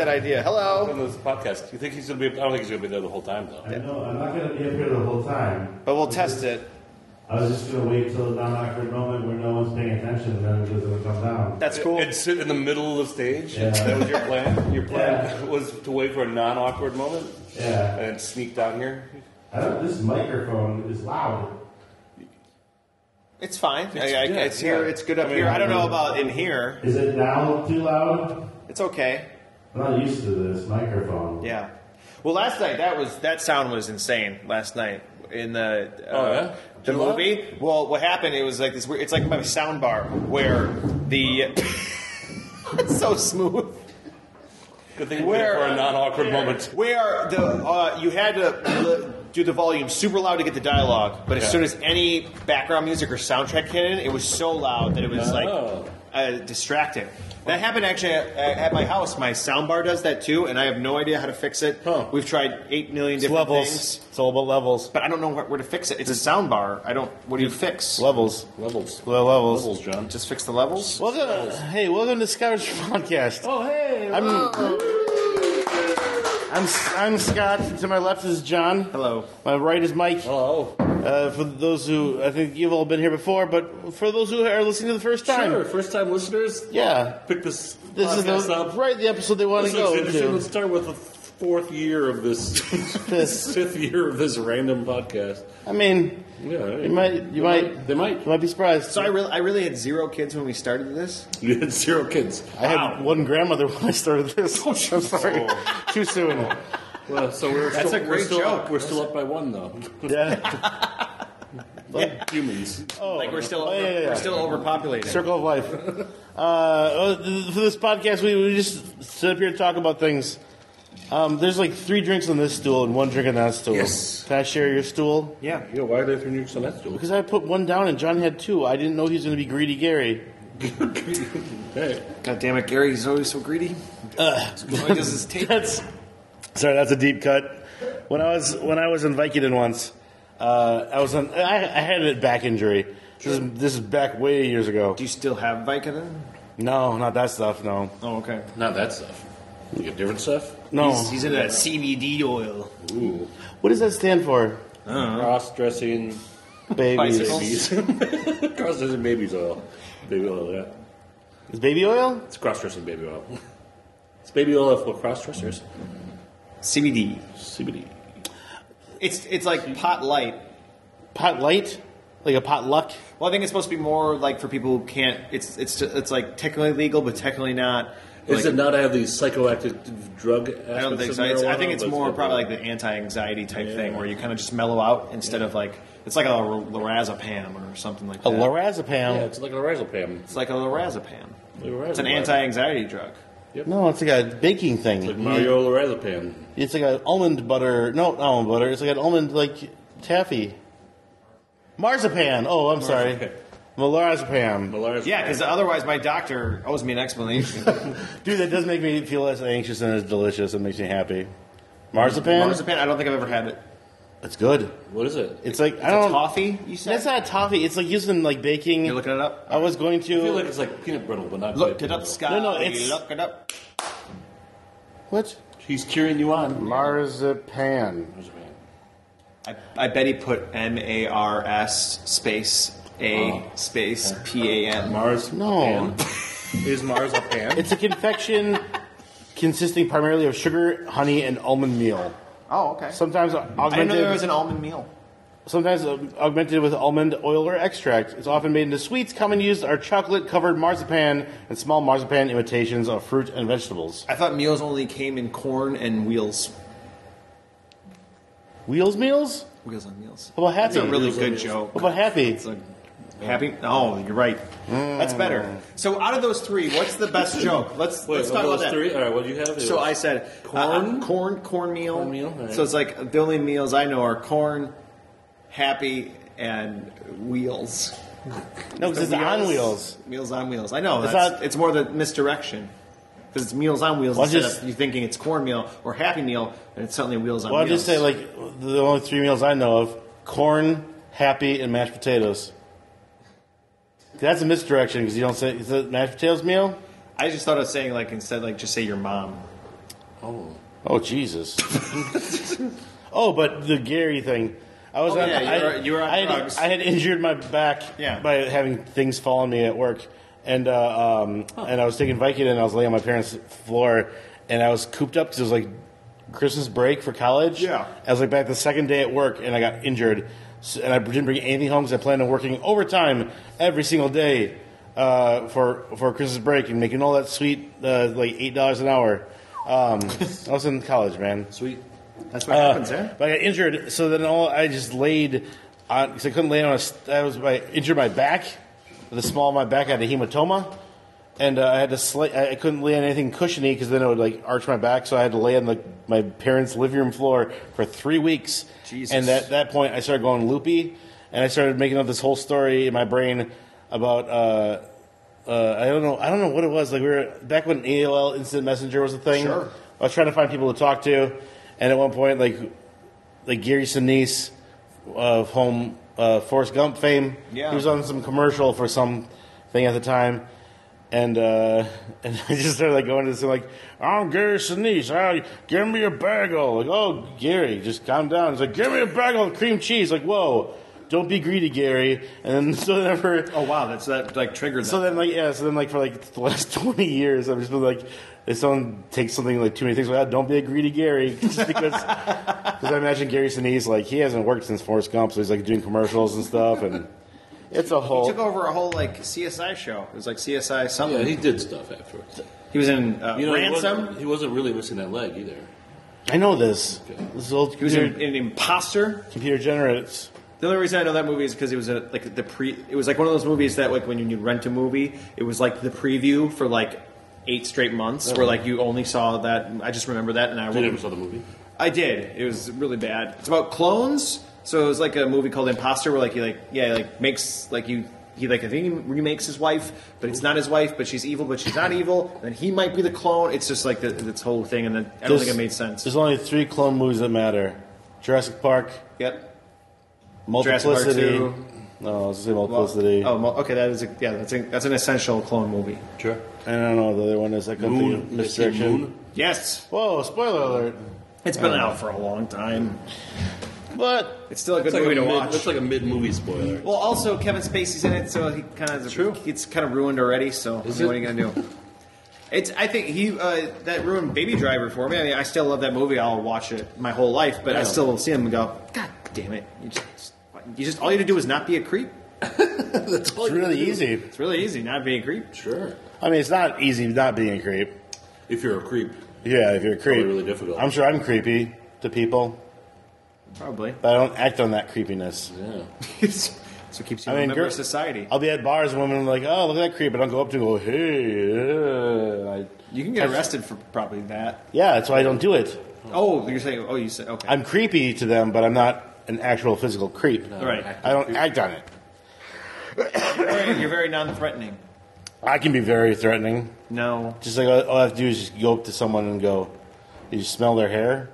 idea. Hello. On this podcast, you think he's going to be? I don't think he's going to be there the whole time, though. I know, I'm not going to be up here the whole time. But we'll test it. I was just going to wait till the non-awkward moment where no one's paying attention, and then it's going to come down. That's cool. And sit in the middle of the stage? Yeah. That was your plan? Your plan was to wait for a non-awkward moment? Yeah. And sneak down here? This microphone is loud. It's fine. It's here. It's good up here. I don't know about in here. Is it now too loud? It's okay. I'm not used to this microphone. Yeah. Well, last night that sound was insane. Last night in the the movie. Well, what happened? It was like this. It's like my sound bar where the it's so smooth. Good thing for a non-awkward moment. Where the you had to do the volume super loud to get the dialogue, but as soon as any background music or soundtrack hit in, it was so loud that it was distracting. That happened actually at my house. My soundbar does that too, and I have no idea how to fix it. We've tried 8 million different things. It's all about levels. But I don't know where to fix it. It's a soundbar. What do you fix? Levels, John. Just fix the levels? Welcome to Scout's Podcast. Oh, hey. I'm Scott. To my left is John. Hello. My right is Mike. Hello. For those who, I think you've all been here before, but for those who are listening to the first time. Sure, first-time listeners. Yeah. Pick this This is up. the episode they want to go into. Let's to. start with the fourth year of this, fifth year of this random podcast. I mean, you might be surprised. So I really had 0 kids when we started this? You had 0 kids. I had one grandmother when I started this. I'm sorry. Too soon. Well, so That's a great joke. We're still up by 1, though. Yeah. Like humans. Like we're still overpopulated. Circle of life. For this podcast, we just sit up here and talk about things. There's like 3 drinks on this stool and 1 drink on that stool. Yes. Can I share your stool? Yeah. Why are there 3 drinks on that stool? Because I put 1 down and John had 2. I didn't know he was going to be greedy Gary. Hey. God damn it, Gary, he's always so greedy. Why does his tape? Sorry, that's a deep cut. When I was in Vicodin once, I had a back injury. This is back way years ago. Do you still have Vicodin? No, not that stuff. No. Oh, okay. Not that stuff. You get different stuff? No. He's into that CBD oil. Ooh. What does that stand for? Cross-dressing Babies. Cross-dressing babies oil. Baby oil, yeah. Is baby oil? It's cross-dressing baby oil. It's baby oil for cross-dressers. CBD. It's like pot light. Pot light? Like a potluck? Well, I think it's supposed to be more like for people who can't. It's like technically legal, but technically not. Does it not have these psychoactive drug aspects? I don't think so. I think it's more probably like the anti-anxiety type thing, where you kind of just mellow out instead of like it's like a lorazepam or something like that. A lorazepam? Yeah, it's like a lorazepam. It's like a lorazepam. It's an anti-anxiety drug. Yep. No, it's like a baking thing. It's like Mario lorazepam. It's like an almond butter. No, not almond butter. It's like an almond like taffy. Marzipan. Oh, I'm sorry. Lorazepam. Yeah, because otherwise my doctor owes me an explanation. Dude, that does make me feel less anxious and it's delicious. It makes me happy. Marzipan? Marzipan? I don't think I've ever had it. It's good. What is it? It's like, It's a toffee, you said? That's not a toffee. It's like used in like baking. You're looking it up? I was going to. I feel like it's like peanut brittle, but not Look quite it up, peanut Scott. No, it's- Look it up. What? brittle. He's cheering you on. Marzipan. I bet he put MARS space A space PAN. Mars. No. Is Mars a pan? It's a confection consisting primarily of sugar, honey, and almond meal. Oh, okay. Sometimes I didn't know there augmented. was an almond meal. Sometimes augmented with almond oil or extract. It's often made into sweets. Common used are chocolate-covered marzipan and small marzipan imitations of fruit and vegetables. I thought meals only came in corn and wheels. Wheels meals? Wheels on meals. How about Happy? That's a really good joke. What about Happy? It's like happy. Oh, you're right. That's better. So out of those 3, what's the best joke? Let's talk about that. 3? All right, what do you have? So I said cornmeal. Cornmeal, all right. So it's like the only meals I know are corn, happy, and wheels. No, because it's on wheels. Meals on wheels. I know. It's It's more the misdirection. Because it's Meals on Wheels Well, instead just- of you thinking it's cornmeal or Happy Meal, and it's suddenly Wheels on Well, I'll Wheels. just say, like, the only 3 meals I know of, corn, Happy, and mashed potatoes. That's a misdirection, because you don't say, is it mashed potatoes meal? I just thought of saying, like, instead, like, just say your mom. Oh, Jesus. Oh, but the Gary thing. I was you were on drugs. I had injured my back by having things fall on me at work. And and I was taking Vicodin, and I was laying on my parents' floor, and I was cooped up because it was like Christmas break for college. Yeah. I was like back the second day at work, and I got injured. So, and I didn't bring anything home because I planned on working overtime every single day for Christmas break and making all that sweet, like $8 an hour. I was in college, man. Sweet. That's what happens, eh? But I got injured, so then I just laid on because I couldn't lay on I injured my back. The small of my back, I had a hematoma, and I had to I couldn't lay on anything cushiony because then it would like arch my back. So I had to lay on my parents' living room floor for 3 weeks. Jesus. And at that point, I started going loopy, and I started making up this whole story in my brain about I don't know what it was. Like we were back when AOL Instant Messenger was a thing. Sure. I was trying to find people to talk to, and at one point, like Gary Sinise of home. Forrest Gump fame. Yeah. He was on some commercial for some thing at the time, and I just started like going to this like, I'm Gary Sinise. Give me a bagel. Like, oh, Gary, just calm down. He's like, give me a bagel with cream cheese. Like, whoa, don't be greedy, Gary. And then so then oh wow, that like triggered. So then for like the last 20 years, I've just been like, if someone takes something like too many things like that, don't be a greedy Gary. Just because I imagine Gary Sinise, like, he hasn't worked since Forrest Gump, so he's like doing commercials and stuff, and it's a whole. He took over a whole like CSI show. It was like CSI something. Yeah, he did stuff afterwards. He was in Ransom. He wasn't really missing that leg either. I know this. Okay. This is old He was in Imposter. computer generates. The only reason I know that movie is because it was It was like one of those movies that like when you rent a movie, it was like the preview for like 8 straight months, where like you only saw that. I just remember that, and You never saw the movie? I did. It was really bad. It's about clones. So it was like a movie called Imposter, where like he makes like he like I think he remakes his wife, but it's not his wife, but she's evil, but she's not evil. Then he might be the clone. It's just like this whole thing, and then I don't think it made sense. There's only 3 clone movies that matter: Jurassic Park, Yep. Multiplicity. Jurassic Park 2. No, I was gonna say Multiplicity. Okay. That's an essential clone movie. Sure. I don't know what the other one is. I couldn't think of Misdirection. Moon? Yes, Whoa! Spoiler alert. it's been out for a long time. But It's still a good It's like movie a to mid, watch. It's like a mid-movie spoiler. Well, also Kevin Spacey's in it, so he kind of it's kind of ruined already. So what are you gonna do? I think he that ruined Baby Driver for me. I mean, I still love that movie. I'll watch it my whole life, but I still see him and go, God damn it! You just all you have to do is not be a creep. That's all it's really easy. It's really easy not being a creep. Sure. I mean, it's not easy not being a creep. If you're a creep. Yeah, if you're a creep. Probably really difficult. I'm sure I'm creepy to people, Probably. but I don't act on that creepiness. Yeah. So it keeps you a member of society. I'll be at bars and women are like, oh, look at that creep. And I'll go up to him and go, hey. You can get arrested for probably that. Yeah, that's why I don't do it. Oh, you're saying? Oh, you said okay. I'm creepy to them, but I'm not an actual physical creep. Right. I don't act on it. You're very non-threatening. I can be very threatening. No. Just like all I have to do is just go up to someone and go, you smell their hair?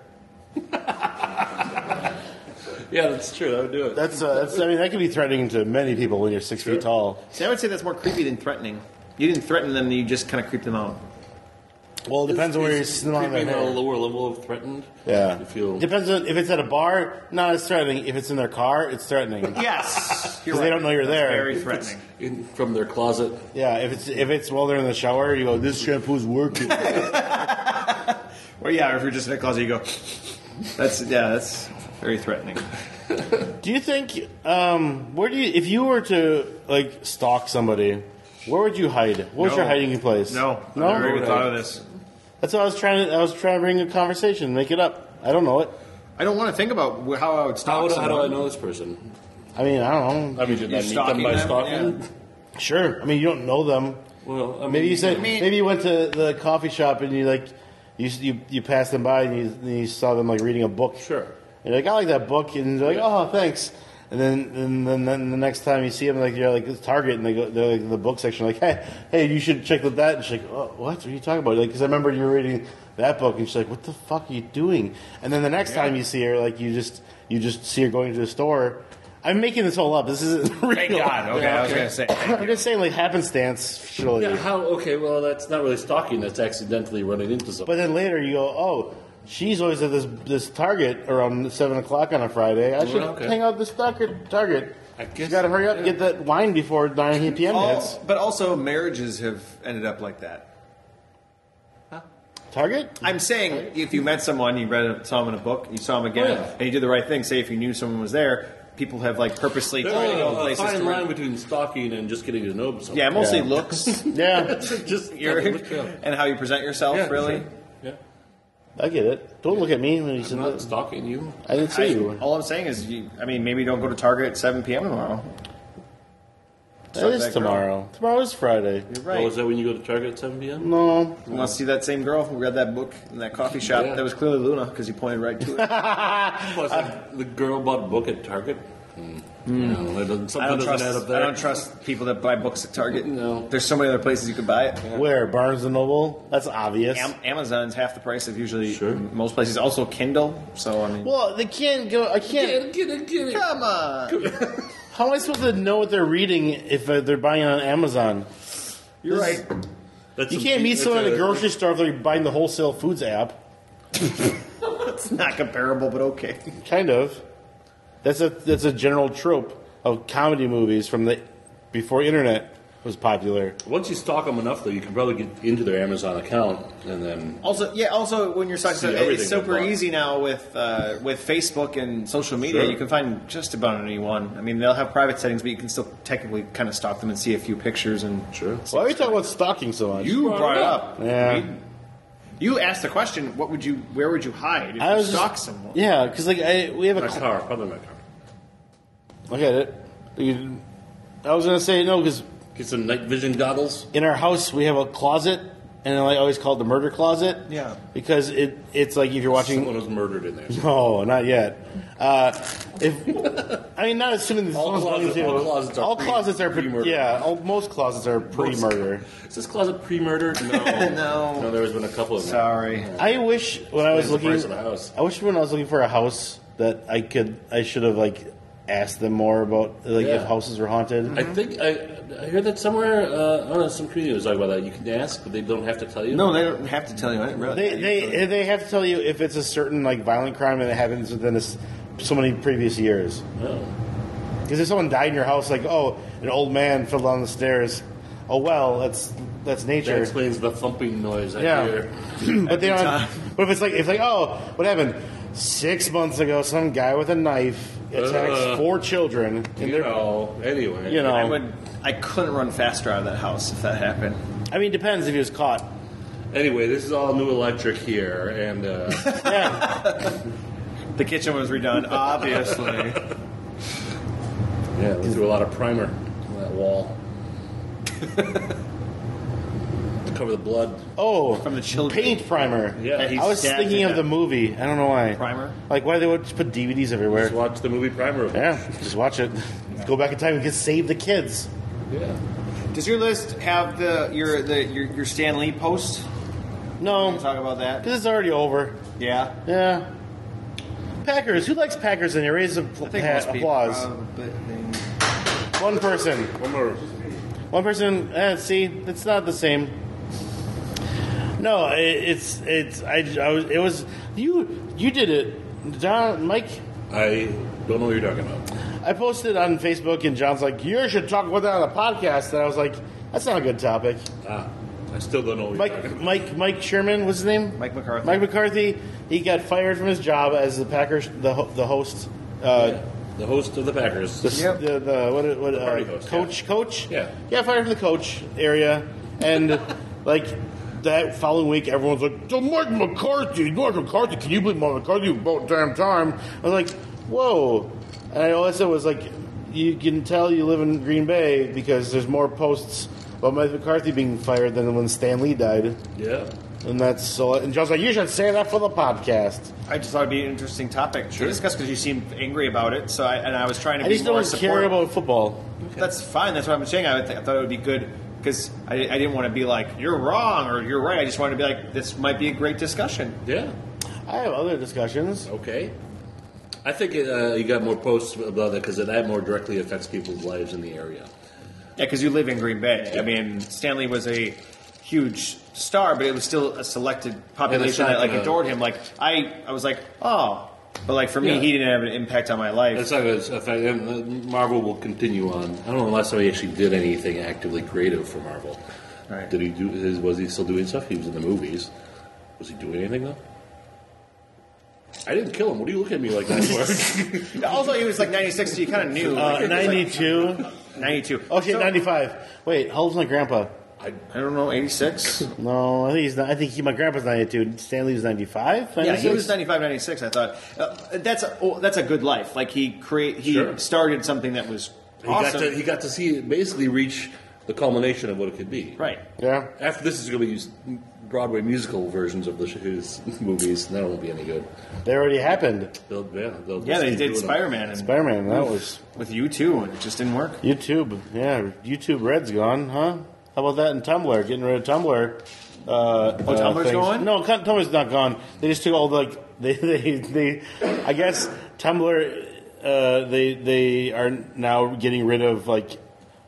Yeah, that's true. I would do it. That's I mean, that can be threatening to many people when you're 6 feet tall. See, I would say that's more creepy than threatening. You didn't threaten them; you just kind of creeped them out. Well, it depends on where you're smelling their Creeping on a hair. lower level of threatened. Yeah. You feel. Depends on if it's at a bar, no, it's threatening. If it's in their car, it's threatening. Yes, you're 'Cause they don't know you're That's there. Very threatening. From their closet. Yeah, if it's while they're in the shower, you go, this shampoo's working. Or if you're just in a closet, you go. That's very threatening. Do you think if you were to like stalk somebody, where would you hide? What was No. your hiding place? No, No? I never even thought of this. That's what I was trying to bring a conversation, make it up. I don't know it. I don't want to think about how I would How stalk do someone. I know this person? I mean, I don't know. I mean, did I You're meet them stalking by them? stalking? Yeah. Sure. I mean, you don't know them. Well, I mean, Maybe you said mean- maybe you went to the coffee shop and you passed them by and you saw them like reading a book. Sure. And you're like, I like that book, and they're like, oh, thanks. And then the next time you see them, like you're like it's Target, and they're like in the book section, like, hey, you should check with that. And she's like, oh, what are you talking about? Like, because I remember you were reading that book, and she's like, what the fuck are you doing? And then the next time you see her, like you just see her going to the store. I'm making this all up. This isn't real. Thank God. Okay, I was going to say. I'm just saying, like, happenstance, surely. Yeah, how? Okay, well, that's not really stalking. That's accidentally running into something. But then later you go, oh, she's always at this Target around 7 o'clock on a Friday. I should hang out at this Target. I guess You got to hurry up and get that wine before 9 p.m. hits. But also, marriages have ended up like that. Target? I'm saying if you met someone, you saw them in a book, you saw them again, and you did the right thing. Say if you knew someone was there, people have like purposely tried to go a places. fine to line between stalking and just getting to know someone. Yeah, mostly looks. Yeah, just And how you present yourself, Yeah, really. sure. Yeah, I get it. Don't look at me when you I'm said not that. stalking you. I didn't see you. All I'm saying is, maybe don't go to Target at 7 p.m. tomorrow. That is tomorrow. Tomorrow is Friday. You're right. Oh, is that when you go to Target at 7 p.m.? No. You want to see that same girl who read that book in that coffee shop? Yeah. That was clearly Luna because you pointed right to it. Was the girl bought a book at Target? No, that doesn't, something doesn't add up there. I don't trust people that buy books at Target. No. There's so many other places you could buy it. Where? Barnes & Noble? That's obvious. Amazon's half the price of usually Sure. most places. Also Kindle. So I mean, Well, they can't go. I can't. Get it. come on. How am I supposed to know what they're reading if they're buying it on Amazon? You're right. You can't meet someone at the grocery store if they're buying the Wholesale Foods app. It's not comparable, but okay. Kind of. That's a general trope of comedy movies from the before internet was popular. Once you stalk them enough, though, you can probably get into their Amazon account and then. Also when you're talking, See it's everything super they bought. easy now with Facebook and social media. Sure. You can find just about anyone. I mean, they'll have private settings, but you can still technically kind of stalk them and see a few pictures. And Sure. Why are you talking about stalking so much? you brought it up. Yeah. You asked the question. Where would you hide if I you was stalk just- someone? Yeah, because like we have My a. car, probably my car. Look at it. I was gonna say no because Get some night vision goggles. in our house we have a closet, and I always call it the murder closet. Yeah. Because it's like if you're watching. Someone was murdered in there. No, not yet. Not assuming that All someone's closets- going to. all closets are all pre- closets are pre-murder. Yeah, most closets are pre-murder. Is this closet pre-murdered? No. No. There's been a couple of them. Sorry. I wish when I was Explains the looking. price of the house. I wish when I was looking for a house that I should have like asked them more about like Yeah. if houses were haunted. I think I heard that somewhere. I don't know, some community was talking about that. You can ask, but they don't have to tell you. No, they don't have to tell you. I didn't realize. They have to tell you if it's a certain like violent crime and it happens within so many previous years. Oh. Because if someone died in your house, like an old man fell down the stairs. Oh well, that's That nature. explains the thumping noise I Yeah. hear. But they don't. time. But if it's like what happened 6 months ago? Some guy with a knife attacks 4 children, and Anyway. I couldn't run faster out of that house if that happened. I mean, it depends if he was caught. Anyway, this is all new electric here, and Yeah, The kitchen was redone, obviously. yeah, we threw a lot of primer on that wall to cover the blood. From the children. paint primer. Yeah. He I was stabbed thinking to of death. the movie. I don't know why. Primer? Like why they would just put DVDs everywhere. Just watch the movie Primer. Yeah, just watch it. Go back in time and get save the kids. Yeah. Does your list have your Stan Lee post? No, Can we talk about that? because it's already over. Yeah. Yeah. Packers. Who likes Packers in here? Raise I think most people applause. probably- One person. One more. One person. See, it's not the same. No, it was you did it, John, Mike. I don't know what you're talking about. I posted on Facebook, and John's like, "You should talk about that on a podcast." And I was like, "That's not a good topic." I still don't know what you're talking about. Mike Sherman, what's his name? Mike McCarthy. Mike McCarthy. He got fired from his job as the Packers, the host. Yeah. The host of the Packers. Yep. The party host, coach. Yeah. Yeah, fired from the coach area, and like that following week, everyone's like, "So Mike McCarthy, can you believe Mike McCarthy about damn time?" I was like, "Whoa!" And all I said was like, "You can tell you live in Green Bay because there's more posts about Mike McCarthy being fired than when Stan Lee died." Yeah. And that's so. And John's like, "You should say that for the podcast." I just thought it'd be an interesting topic to discuss because you seemed angry about it. So I was trying to I be just more don't care supportive. about football. That's fine. That's what I'm saying. I thought it would be good because I didn't want to be like you're wrong or you're right. I just wanted to be like this might be a great discussion. Yeah. I have other discussions. Okay. I think you got more posts about that because that more directly affects people's lives in the area. Yeah, because you live in Green Bay. I mean, Stanley was a huge star, but it was still a selected population that adored him. Like I was like, oh, but like for me, he didn't have an impact on my life. It's like a fact. Marvel will continue on. I don't know unless he actually did anything actively creative for Marvel. Right. Did he do? Was he still doing stuff? He was in the movies. Was he doing anything though? I didn't kill him. What are you looking at me like that for? Also, he was like 96, so you kind of knew. 92. 92. Oh shit, 95. Wait, how old's my grandpa? I don't know, 86? No, I think he's not. I think my grandpa's 92. Stanley was 95. Yeah, he was 95, 96. I thought that's a good life. Like he started something that was awesome. He got to see it basically reach the culmination of what it could be. Right. Yeah. After this is going to be used Broadway musical versions of his movies. That won't be any good. They already happened. They did Spider-Man. And Spider-Man, that was with U2, and it just didn't work. YouTube. Yeah, YouTube Red's gone, huh? How about that in Tumblr? Getting rid of Tumblr. Tumblr's things. gone? No, Tumblr's not gone. They just took all the they I guess Tumblr. They are now getting rid of like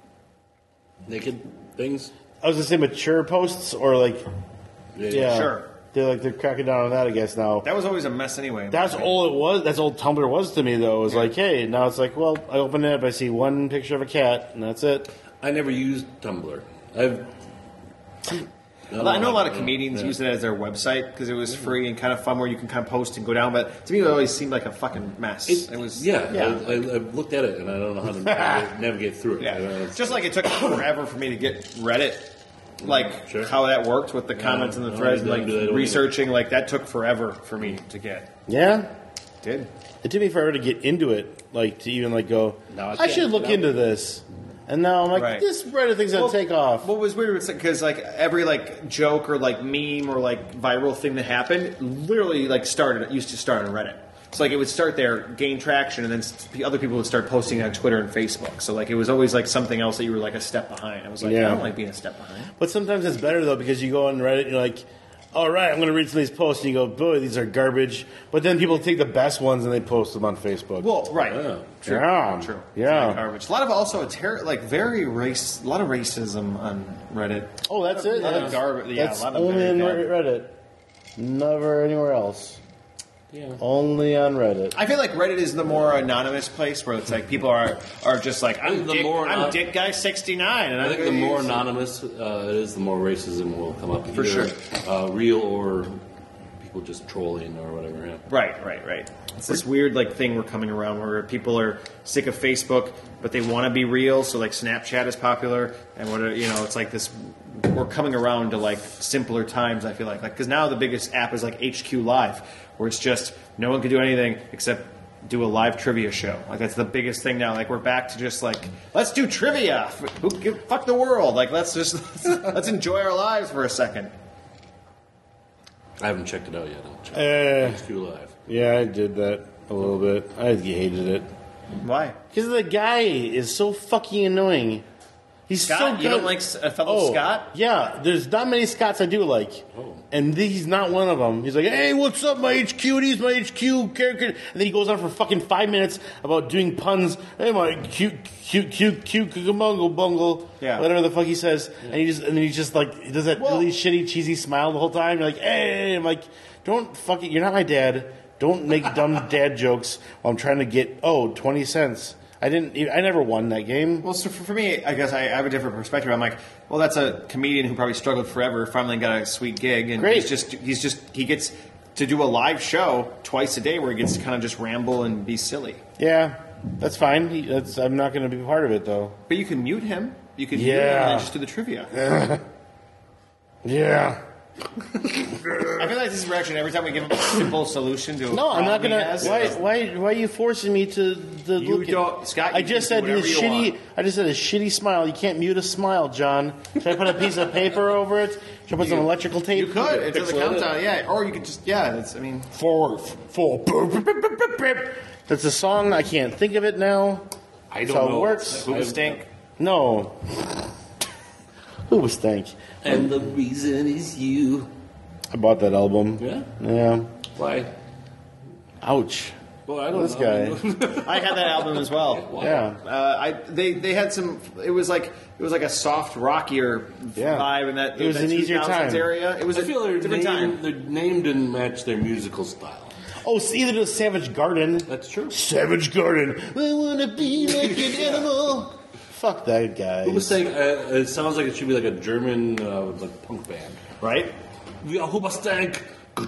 naked things. I was gonna say mature posts or like. Yeah, sure. They're cracking down on that, I guess, now. That was always a mess anyway. That's all it was. That's all Tumblr was to me, though. It was like, hey, now it's like, well, I open it up, I see one picture of a cat, and that's it. I never used Tumblr. I know a lot of comedians use it as their website because it was free and kind of fun where you can kind of post and go down, but to me it always seemed like a fucking mess. It was. I've looked at it, and I don't know how to navigate through it. Yeah. Just like it took forever for me to get Reddit. Like how that worked with the comments and the threads, like researching, like that took forever for me to get. Yeah, it did. It took me forever to get into it, like to even like go. I should look into this, and now I'm like, this Reddit thing's gonna take off. What was weird was because like every like joke or like meme or like viral thing that happened, literally like used to start on Reddit. So like it would start there, gain traction, and then other people would start posting on Twitter and Facebook. So like it was always like something else that you were like a step behind. I was like, I don't like being a step behind. But sometimes it's better though because you go on Reddit and you're like, all right, I'm going to read some of these posts, and you go, boy, these are garbage. But then people take the best ones and they post them on Facebook. Well, right, true. Yeah, like garbage. A lot of also a lot of racism on Reddit. Oh, that's it. A lot of garbage. Yeah, that's a lot of only in Reddit. Never anywhere else. Yeah. Only on Reddit. I feel like Reddit is the more anonymous place where it's like people are just like I'm Dick Guy 69, and I think the more anonymous it is, the more racism will come up. For sure, real or people just trolling or whatever. Yeah. Right. It's this weird like thing we're coming around where people are sick of Facebook, but they want to be real. So like Snapchat is popular, and it's like this. We're coming around to like simpler times. I feel like because now the biggest app is like HQ Live, where it's just no one can do anything except do a live trivia show. Like that's the biggest thing now. Like we're back to just like let's do trivia. Fuck the world. Like let's enjoy our lives for a second. I haven't checked it out yet. I'll check HQ Live. Yeah, I did that a little bit. I hated it. Why? Because the guy is so fucking annoying. He's Scott? so good. You don't like a fellow Scott? Yeah, there's not many Scotts I do like. Oh. And he's not one of them. He's like, hey, what's up, my HQ? He's my HQ character. And then he goes on for fucking 5 minutes about doing puns. Hey, my cute, bungle, bungle. Yeah. Whatever the fuck he says. Yeah. And he just like, he does that really shitty, cheesy smile the whole time. You're like, hey. I'm like, don't fucking, you're not my dad. Don't make dumb dad jokes while I'm trying to get, 20 cents. I never won that game. Well, so for me, I guess I have a different perspective. I'm like, well, that's a comedian who probably struggled forever, finally got a sweet gig, and Great. he gets to do a live show twice a day where he gets to kind of just ramble and be silly. Yeah, that's fine. I'm not going to be part of it though. But you can mute him. You can mute him and then just do the trivia. Yeah. I feel like this is reaction every time we give him a simple solution to a No, I'm not problem gonna. Why are you forcing me to you look don't, at, Scott, I just said his shitty. I just said a shitty smile. You can't mute a smile, John. Should I put a piece of paper over it? Should I put some electrical tape? You could. It does a countdown. Yeah, or you could just. Yeah, that's. I mean, four. That's a song. I can't think of it now. I don't know. It works. Who stink? No. Who was stink? And the reason is you. I bought that album. Yeah? Yeah. Why? Ouch. Well, I don't This know. I had that album as well. Yeah. They had some. It was like a soft rockier Yeah. vibe, and that It was that an easier 2000s time. area. It was I a feel different time. their name didn't match their musical style. Oh, it's either the Savage Garden. That's true. Savage Garden. I wanna be like an animal. Fuck that guy. Who was saying it sounds like it should be like a German like punk band, Right? We are Huberstank.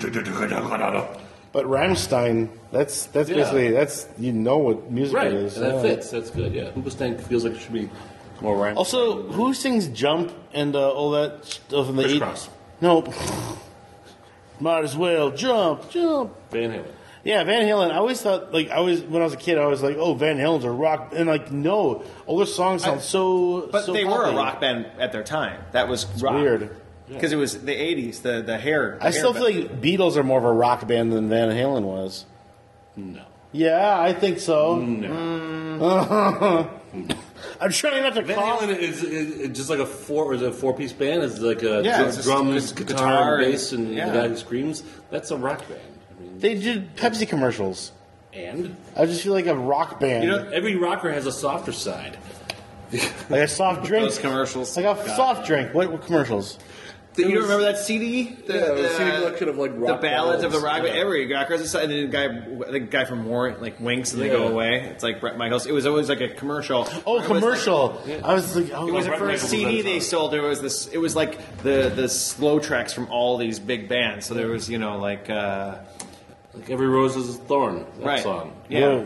But Rammstein, that's basically you know what music Right, it and is. that Yeah. fits. That's good. Yeah, Huberstank feels like it should be more rhyme. Also, who sings "Jump" and all that stuff in the Chris 80s? Cross. No. Might as well jump. Van Halen. Yeah, Van Halen. I always thought, when I was a kid, I was like, oh, Van Halen's a rock, and no, all their songs sound But so they were a poppy. rock band at their time. That was rock. Weird. Because it was the 80s, the hair. I still feel like Beatles are more of a rock band than Van Halen was. No. Yeah, I think so. No. I'm trying not to Van call. Halen is just like a four-piece band. It's like a it's just drums, guitar guitar, and- bass, and yeah. the guy who screams. That's a rock band. I mean, They did Pepsi commercials. and I just feel like a rock band. You know- every rocker has a softer side. like a soft drink. Those commercials. Like a soft drink. What commercials? You don't remember that CD? the CD collection of, like, the rock ballads of the ballads. rock. Yeah. Every rocker has a side, and then the guy from Warrant like winks and they go Yeah. away. It's like Bret Michaels. It was always like a commercial. Oh, It was like- commercial. I was like, oh, It was the Bret first Michaels CD was on they top. sold. It was this. It was like the slow tracks from all these big bands. So there was like Like Every Rose is a Thorn. That right, song. yeah.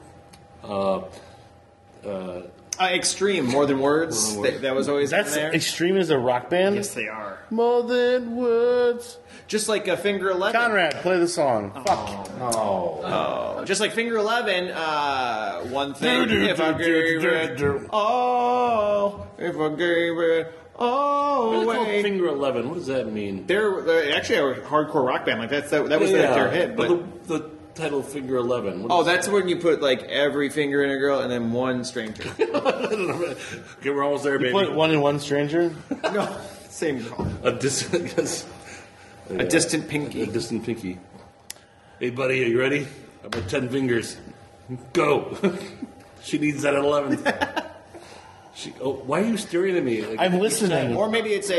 Whoa. Extreme, More Than Words. That was always in That's there. Extreme is a rock band. Yes, they are. More than words. Just like Finger 11. Conrad, play the song. Fuck. Oh. Just like Finger 11. One thing. If I gave it all, if I gave it all It's called away. Finger 11. What does that mean? They're actually a hardcore rock band. Like that was their hit. But the title Finger 11. What oh, is that's when you put like every finger in a girl and then one stranger. okay, we're almost there, baby. Put One in One Stranger. No, same girl. A distant, yes. A distant pinky. A distant pinky. Hey, buddy, are you ready? I've got 10 fingers. Go. She needs that at 11. Why are you staring at me? Like, I'm listening. Or maybe it's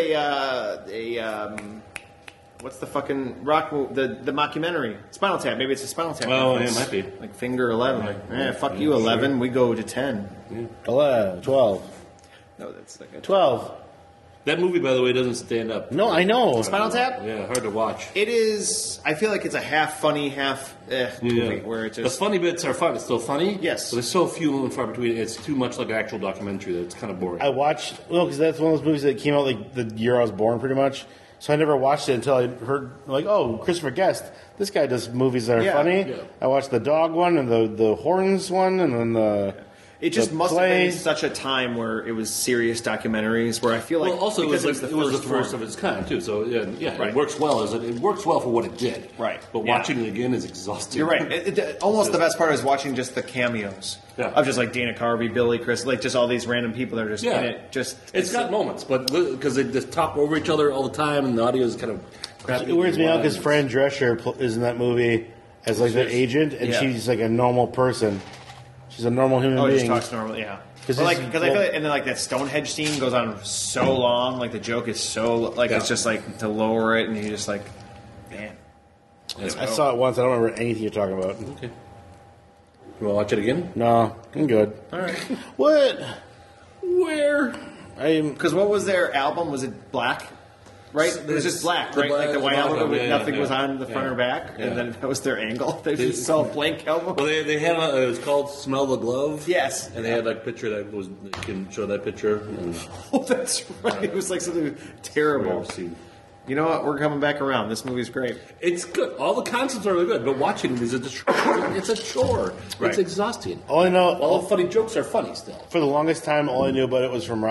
what's the fucking rock the mockumentary Spinal Tap? Maybe it's a Spinal Tap. Oh, reference. yeah, it might be. Like Finger 11. Like, fuck you, 11. We go to 10. 11, 12. No, that's like a 12. That movie, by the way, doesn't stand up. No, I know. Spinal Tap. Yeah, hard to watch. It is. I feel like it's a half funny, half movie where it's The just. funny bits are fun. It's still funny. Yes. But there's so few and far between. It's too much like an actual documentary that it's kind of boring. I watched, because that's one of those movies that came out like the year I was born, pretty much. So I never watched it until I heard, like, oh, Christopher Guest. This guy does movies that are Yeah. funny. Yeah. I watched the dog one and the horns one, and then the. It just the must have play. been such a time where it was serious documentaries. Where I feel like Well, also it because was the first one. of its kind too. So yeah, Right. it works well. It works well for what it did. Right. But Yeah. watching it again is exhausting. You're right. Almost the best part is watching just the cameos Yeah. of just like Dana Carvey, Billy, Chris, like just all these random people that are just Yeah. in it. Just It's got moments, but because they just talk over each other all the time, and the audio is kind of crappy. It weirds me out because Fran Drescher is in that movie as like the agent, and Yeah. she's like a normal person. She's a normal human oh, being. just talks normal, yeah. 'Cause Because this- I feel like, and then like that Stonehenge scene goes on so long, like the joke is so like it's just like to lower it, and you just like, man. I saw it once. I don't remember anything you're talking about. Okay. You want to watch it again? No, I'm good. All right. What? Where? I'm. Because what was their album? Was it black? Right? It was just black, The right? black- Like the white the black album, album, yeah, nothing yeah, was yeah. on the front Yeah. or back, Yeah. and then that was their angle. They just saw a blank album. Well, they had it was called "Smell the Glove." Yes. and they had like a picture that was you can show that picture. And Oh, that's right. It was like something terrible. You know what? We're coming back around. This movie's great. It's good. All the concepts are really good, but watching it is it's a chore. Right. It's exhausting. All I know, All the funny jokes are funny still. for the longest time, all I knew about it was from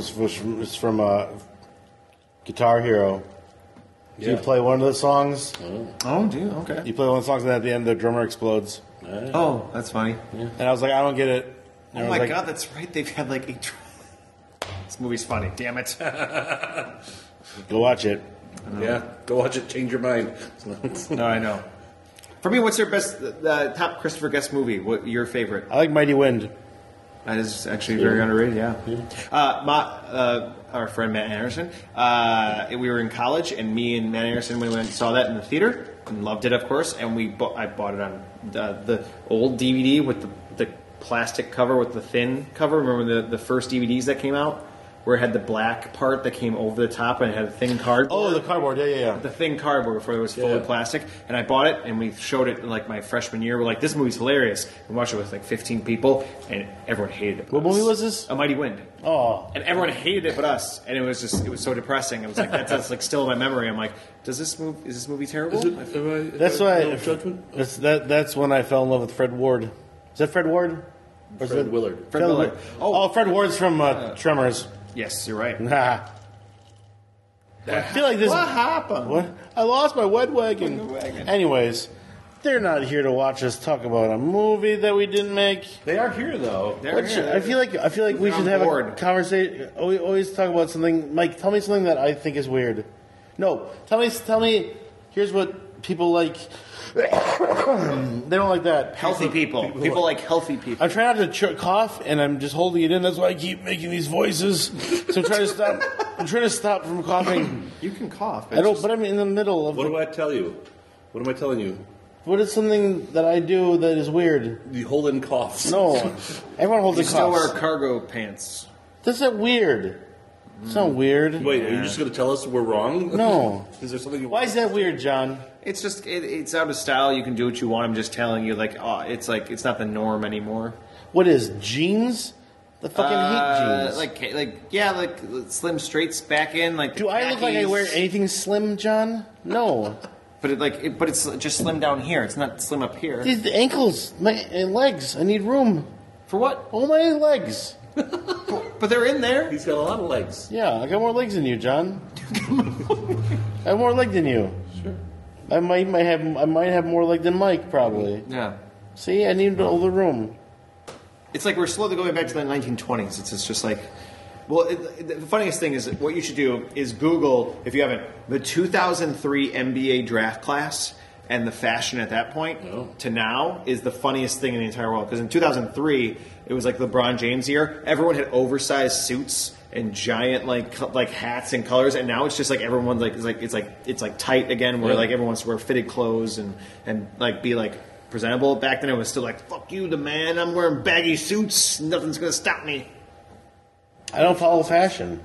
Guitar Hero. Do you play one of the songs? Oh, dude. Okay. You play one of the songs, and at the end, the drummer explodes. Oh, that's funny. And I was like, I don't get it. And I Oh was my like, god, that's right. They've had like 8. This movie's funny. Damn it. Go watch it. Yeah, go watch it. Change your mind. No, I know. For me, what's your best, the top Christopher Guest movie? What your favorite? I like Mighty Wind. That is actually very underrated. Yeah. Our friend Matt Anderson. We were in college, and me and Matt Anderson we went and saw that in the theater and loved it, of course. And I bought it on the old DVD with the plastic cover with the thin cover. Remember the first DVDs that came out? Where it had the black part that came over the top and it had a thin cardboard. Oh, the cardboard, yeah. The thin cardboard before it was fully plastic. And I bought it, and we showed it in like my freshman year. We're like, this movie's hilarious. We watched it with like 15 people, and everyone hated it. What movie was this? A Mighty Wind. Oh. And everyone hated it but us. And it was so depressing. It was like, that's like still in my memory. I'm like, is this movie terrible? That's when I fell in love with Fred Ward. Is that Fred Ward? Or is Fred it Willard. Fred Willard. Oh, Fred Ward's from Tremors. Yes, you're right. Nah. I feel like this. What happened? What? I lost my wet wagon. Anyways, they're not here to watch us talk about a movie that we didn't make. They are here though. I feel like we should have a conversation. We always talk about something. Mike, tell me something that I think is weird. No, tell me. Here's what people like. They don't like that. Healthy people. People like healthy people. I'm trying not to cough, and I'm just holding it in. That's why I keep making these voices. So I'm trying to stop. I'm trying to stop from coughing. You can cough. I don't, but I'm in the middle of. What do I tell you? What am I telling you? What is something that I do that is weird? You hold in coughs. No, everyone holds You a still cough. wear cargo pants. That's not weird. It's not weird. Wait, are you just going to tell us we're wrong? No. Is there something? Why is that weird, John? It's just it's out of style. You can do what you want. I'm just telling you, it's not the norm anymore. What is jeans? The fucking hate jeans. Like slim straights back in. Like Do I look like I wear anything slim, John? No. But it's just slim down here. It's not slim up here. These the ankles, and legs. I need room. For what? All my legs. But they're in there. He's got a lot of legs. Yeah, I got more legs than you, John. I have more leg than you. Sure. I might have more leg than Mike, probably. Yeah. See, I need all the room. It's like we're slowly going back to the 1920s. It's just like, well, the funniest thing is what you should do is Google, if you haven't, the 2003 NBA draft class and the fashion at that point to now is the funniest thing in the entire world. Because in 2003, it was like LeBron James year. Everyone had oversized suits and giant like hats and colors, and now it's just like everyone's it's like tight again, where like everyone wants to wear fitted clothes and like be like presentable. Back then, it was still like, fuck you, the man. I'm wearing baggy suits. Nothing's gonna stop me. I don't follow fashion.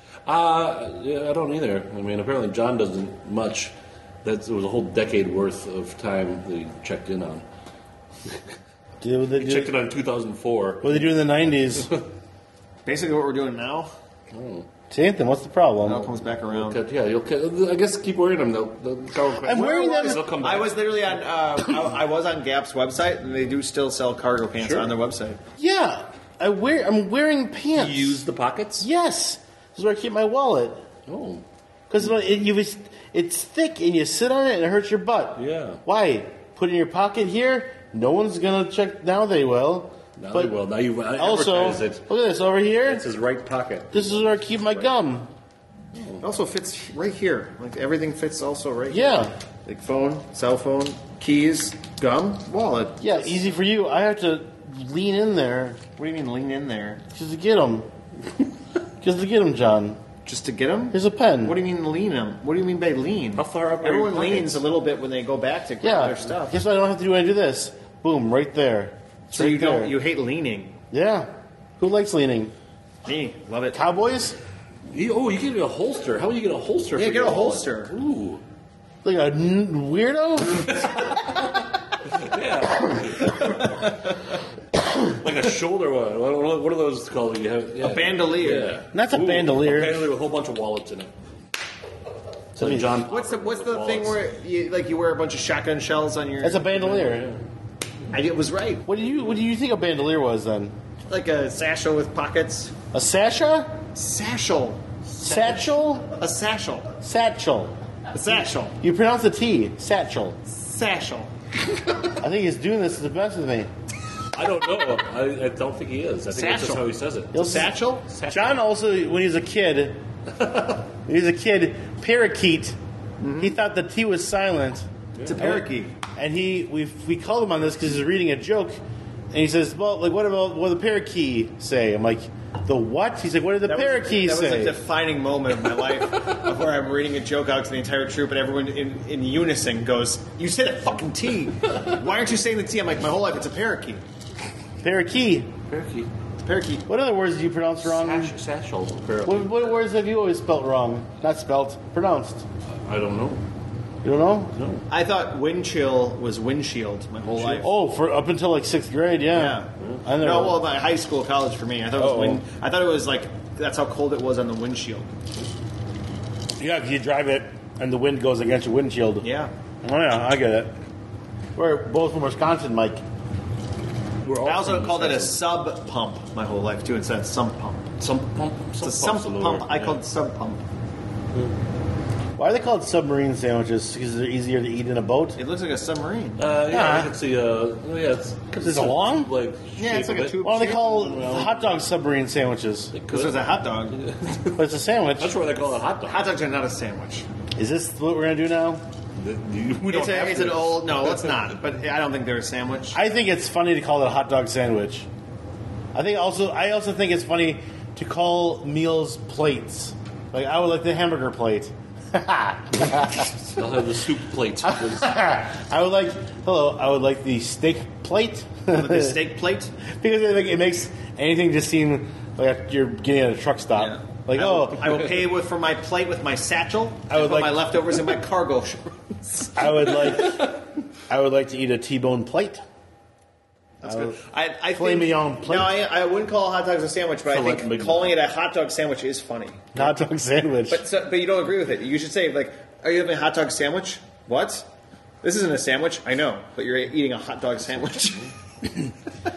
Yeah, I don't either. I mean, apparently John doesn't much. It was a whole decade worth of time that he checked in on. He checked in on 2004. What did they do in the 90s? Basically, what we're doing now. Same thing. What's the problem? Now it comes back around. I guess keep wearing them. I'm wearing them. They'll come back. I was literally on. I was on Gap's website, and they do still sell cargo pants on their website. Yeah, I'm wearing pants. You use the pockets? Yes. This is where I keep my wallet. Oh. Because it's thick and you sit on it and it hurts your butt. Yeah. Why? Put it in your pocket here. No one's gonna check. Now they will. Now they will. Now you also, advertise it. look at this over here. It's his right pocket. This is where I keep my gum. It also fits right here. Like everything fits also right here. Yeah. Like phone, cell phone, keys, gum, wallet. Yeah, easy for you. I have to lean in there What do you mean lean in there? just to get them. Just to get them, John. Just to get them? Here's a pen. What do you mean lean them? What do you mean by lean? How far up are Everyone your leans pockets? a little bit when they go back to grab Yeah. their stuff. Guess what I don't have to do when I do this? Boom, right there. It's So right you don't. there. You hate leaning. Yeah. Who likes leaning? Me, love it. Cowboys? You get a holster. How would you get a holster? Yeah, for get your a wallet? holster. Ooh. Like a weirdo? Like a shoulder one. What are those called? You have A bandolier. Yeah. That's a bandolier. A bandolier with a whole bunch of wallets in it. So mean, John. What's the wallets. thing where you wear a bunch of shotgun shells on your? That's a bandolier. It was right. What do you think a bandolier was then? Like a satchel with pockets. A sasha? Satchel. Satchel? A satchel. Satchel. A satchel. You pronounce the T. Satchel. Satchel. I think he's doing this to the best with me. I don't know. I don't think he is. I think that's just Satchel. how he says it. He'll- Satchel. John also, when he was a kid, parakeet, he thought the T was silent. It's a parakeet. and we called him on this because he's reading a joke, and he says, "Well, like what did the parakeet say?" I'm like, "The what?" He's like, "What did the parakeet say?" That was a defining moment of my life, of where I'm reading a joke out to the entire troop, and everyone in unison goes, "You said a fucking T. Why aren't you saying the T?" I'm like, "My whole life it's a parakeet." Parakeet. Parakeet. Parakeet. What other words do you pronounce wrong? Satchel. What words have you always spelt wrong? Not spelt, pronounced. I don't know. You don't know? No. I thought wind chill was windshield my whole life. Oh, for up until like 6th grade, yeah. I never, No, well, my high school, college for me. I thought it was wind. I thought it was like that's how cold it was on the windshield. yeah, 'cause you drive it and the wind goes against your windshield. Yeah. Oh yeah, I get it. We're both from Wisconsin, Mike. I also called it a sub pump my whole life too, instead of sump pump. Sump pump. It's a sump pump. I called it sub pump. Why are they called submarine sandwiches? Because they're easier to eat in a boat? It looks like a submarine. Yeah, I can see. It's Is it long? Like Yeah, it's shape like a of it. tube. Well, they call hot dogs submarine sandwiches. This was a hot dog. But it's a sandwich. That's why they call it hot dog. Hot dogs are not a sandwich. Is this what we're going to do now? We don't have It's to. an old. No, it's not. But I don't think they're a sandwich. I think it's funny to call it a hot dog sandwich. I also think it's funny to call meals plates. Like I would like the hamburger plate. I'll have the soup plate. I would like the steak plate. With the steak plate. Because it makes anything just seem like you're getting at a truck stop. Yeah. Like, I will pay for my plate with my satchel. I would put like- my leftovers in my cargo shorts. I would like to eat a T-bone plate. That's good. I Filet think, mignon plate. No, I wouldn't call hot dogs a sandwich, but I Filet think mignon. calling it a hot dog sandwich is funny. Hot dog sandwich. But you don't agree with it. You should say like, "Are you having a hot dog sandwich?" What? This isn't a sandwich. I know, but you're eating a hot dog sandwich. We're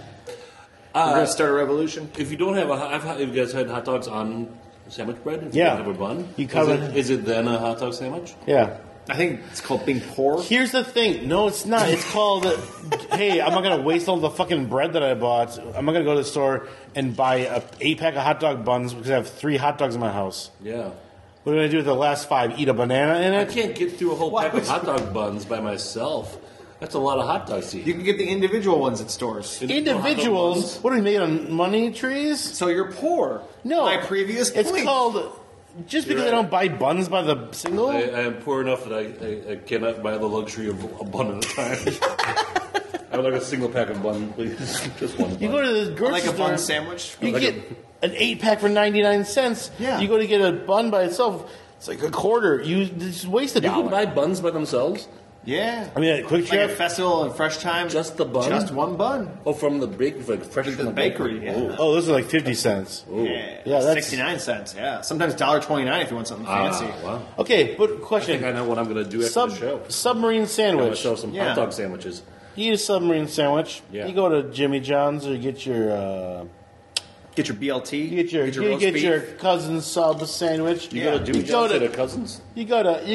gonna start a revolution. If you don't have have you guys had hot dogs on sandwich bread? If Yeah. You don't have a bun. You cover- Is it then a hot dog sandwich? Yeah. I think it's called being poor. Here's the thing. No, it's not. It's called, hey, I'm not going to waste all the fucking bread that I bought. I'm not going to go to the store and buy a 8-pack of hot dog buns because I have 3 hot dogs in my house. Yeah. What am I going to do with the last 5? Eat a banana in I it? can't get through a whole Why pack of would hot dog buns by myself. That's a lot of hot dogs to eat. You can get the individual ones at stores. Individuals? What are we made on money trees? So you're poor. No. My previous It's point. called... Just because I You're don't buy buns by the single? I am poor enough that I cannot buy the luxury of a bun at a time. I would like a single pack of bun, please. Just one. You bun. go to the grocery like a store... bun sandwich. You Like get an 8-pack for 99 cents. Yeah. You go to get a bun by itself, it's like a quarter. You just waste $1. You can buy buns by themselves. Yeah. I mean, at Quick Like a Trip, festival and fresh time. Just the bun? Just one bun. Oh, from the bakery, like fresh from the bakery, yeah. Oh. oh, those are like 50 cents. Yeah, Yeah, that's- 69 cents. Yeah, sometimes $1.29 if you want something fancy. Wow. Okay, but I think question: I know what I'm going to do after the show. submarine Get sandwich. myself some Yeah. hot dog sandwiches. You eat a submarine sandwich. Yeah. You go to Jimmy John's or you get your Get your BLT. you get your roast beef. your cousin sub sandwich. You Yeah. go to Jimmy You go John's to- at a cousin's? You go to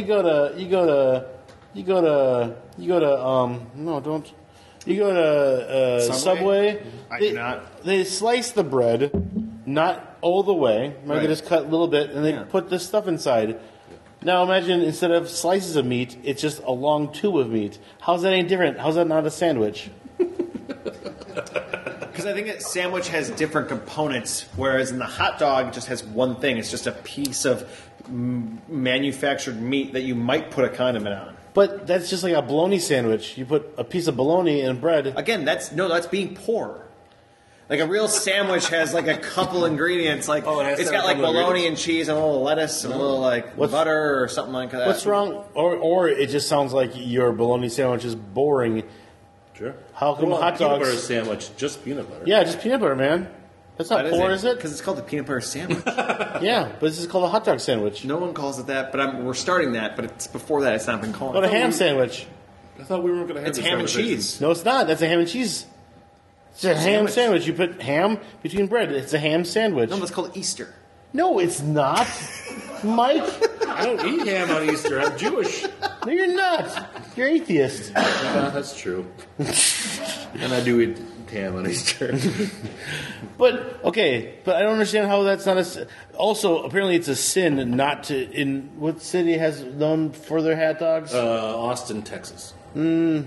no, don't. You go to Subway. I do not. They slice the bread, not all the way. Maybe Right. they just cut a little bit, and they Yeah. put this stuff inside. Now imagine instead of slices of meat, it's just a long tube of meat. How's that any different? How's that not a sandwich? Because I think a sandwich has different components, whereas in the hot dog, it just has one thing. It's just a piece of manufactured meat that you might put a condiment on. But that's just like a bologna sandwich. You put a piece of bologna in bread. Again, that's being poor. Like a real sandwich has like a couple ingredients. Like Oh, it has it's to have got like a couple bologna ingredients? and cheese and a little lettuce and a little like What's- butter or something like that. What's wrong? Or it just sounds like your bologna sandwich is boring. Sure. How come Well, hot peanut dogs- butter sandwich, just peanut butter. Yeah, just peanut butter, man. That's not poor, is it? Because it's called the peanut butter sandwich. Yeah, but this is called a hot dog sandwich. No one calls it that, but we're starting that. But it's before that. It's not been called. What a ham sandwich. I thought we were going to have It's this ham and conversation. cheese. No, it's not. That's a ham and cheese. It's a ham Sandwich. sandwich. You put ham between bread. It's a ham sandwich. No, that's called Easter. No, it's not. Mike, I don't eat ham on Easter. I'm Jewish. no, you're not. You're atheist. Yeah, that's true. And I do eat ham on Easter. But I don't understand how that's not a. Also, apparently, it's a sin not to. In what city has known for their hot dogs? Austin, Texas.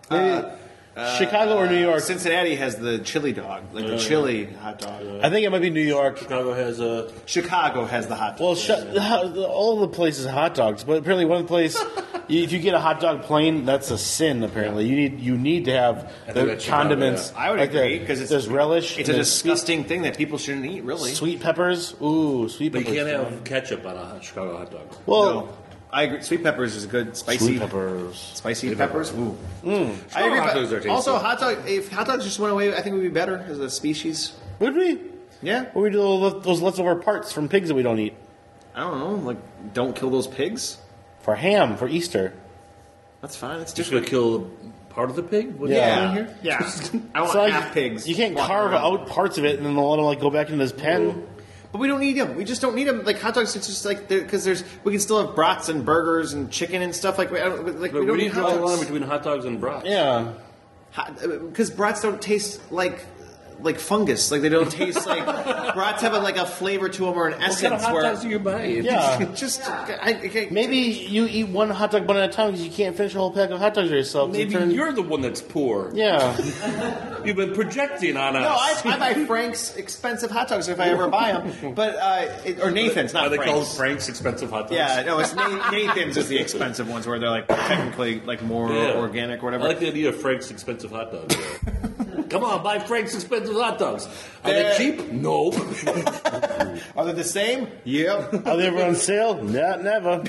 Maybe Chicago or New York. Cincinnati has the chili dog, like the chili hot dog. I think it might be New York. Chicago has a. Chicago has the hot dog. Well, all the places have hot dogs, but apparently one place, if you get a hot dog plain, that's a sin. Apparently, you need to have the that's condiments. Chicago, I would agree because there's relish. It's a and there's disgusting thing that people shouldn't eat. Really, sweet peppers. Ooh, sweet But peppers. you can't have ketchup on a Chicago hot dog. Well, No. I agree. Sweet peppers is a good spicy. sweet peppers. Spicy peppers. Ooh. I Chicago agree. hot but dogs are tasty. Also, hot dog. If hot dogs just went away, I think it would be better as a species. Would we? Yeah. What we do those leftover parts from pigs that we don't eat I don't know. Like, don't kill those pigs. for ham for Easter? That's fine. It's Just different. gonna kill part of the pig? What Yeah. Here? Yeah. I want So, like, half pigs. You can't walking carve around. out parts of it and then let them go back into this pen. But we don't need them. We just don't need them. Like hot dogs, it's just like because we can still have brats and burgers and chicken and stuff. Like we don't But need where do you hot draw the line dogs. between hot dogs and brats? Yeah. Because brats don't taste like fungus. Like they don't taste like brats have a flavor to them or an What kind essence. of hot where dogs do you buy? Yeah. just Maybe you eat one hot dog bun at a time because you can't finish a whole pack of hot dogs yourself. Maybe you're the one that's poor. Yeah. You've been projecting on us. No, I buy Frank's expensive hot dogs if I ever buy them. But or Nathan's, not Are they called Frank's. Frank's expensive hot dogs? Yeah, no, it's Nathan's is the expensive ones where they're technically more organic or whatever. I like the idea of Frank's expensive hot dogs. Come on, buy Frank's expensive hot dogs. Are they cheap? No. Are they the same? Yep. Are they ever on sale? Nah, never.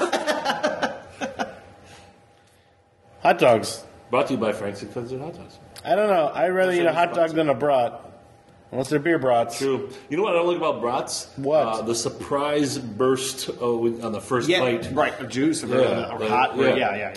Hot dogs. Brought to you by Frank's expensive hot dogs. I don't know. I'd rather eat a hot dog than a brat. Unless they're beer brats. True. You know what I don't like about brats? What? The surprise burst on the first bite. Right, of juice or hot. Yeah.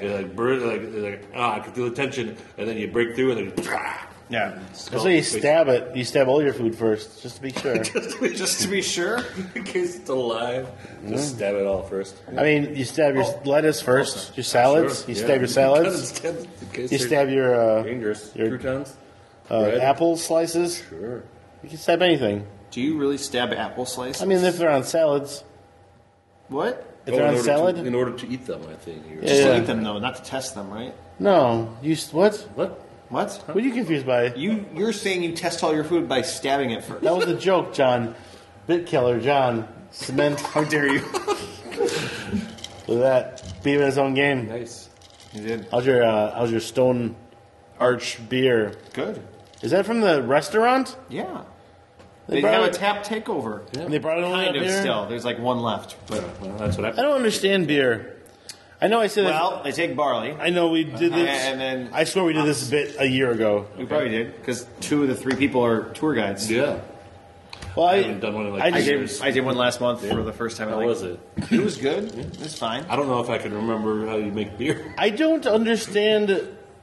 I can feel the tension, and then you break through, and then Yeah. That's why you stab it. You stab all your food first, just to be sure. Just to be sure. in case it's alive. Just stab it all first. I mean, you stab your lettuce first, your salads. Sure, You yeah. stab your salads. In case You they're stab your dangerous your croutons. Bread. apple slices. Sure. You can stab anything. Do you really stab apple slices? I mean, if they're on salads. what? If they're on salad? In order to eat them, I think. Just Yeah. to eat them though, not to test them, right? No. What? What? What? What are you confused by? You're saying you test all your food by stabbing it first. That was a joke, John. Bit killer, John. Cement. How dare you? Look at that. Beat him in his own game. Nice. You did. How's your Stone Arch beer? Good. Is that from the restaurant? Yeah. They They brought have a it- tap takeover. And they brought it only Kind up of here? still. There's one left. But Well, that's what I happened. don't understand beer. I know I said well, they take barley. I know we did this. And then- I swear we did this bit a year ago. We probably did because 2 of the 3 people are tour guides. Yeah. Well, I haven't done one in like I I just- did. I did one last month for the first time. How was it? It was good. It was fine. I don't know if I can remember how you make beer. I don't understand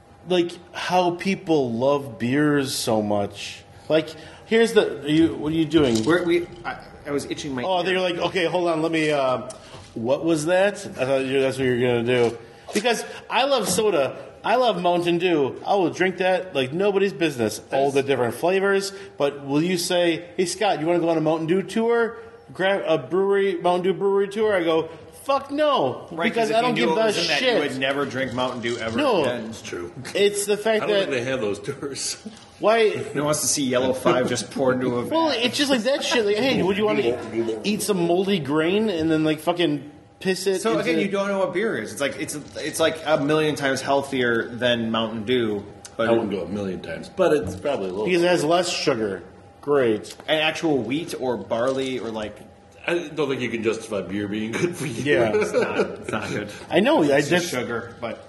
how people love beers so much. Like, here's what are you doing? I was itching my. Oh, they're like, okay, hold on, let me. What was that? I thought that's what you were gonna do. Because I love soda. I love Mountain Dew. I will drink that like nobody's business. All the different flavors. But will you say, hey Scott, you want to go on a Mountain Dew tour? Grab a Mountain Dew brewery tour? I go, fuck no, Right, because if I you don't knew give it a was in that, you would shit. never drink Mountain Dew ever No. again. It's true. It's the I fact don't think that they have those tours. why. No one wants to see Yellow 5 just poured into a. Well, it's just like that shit. Like, hey, would you want to eat some moldy grain and then fucking piss it? So into- again, you don't know what beer is. It's like a million times healthier than Mountain Dew, but I wouldn't go a million times, but it's probably a little. because it has less sugar. Great. an actual wheat or barley or I don't think you can justify beer being good for you. Yeah. it's not good. I know. It's just That's sugar, but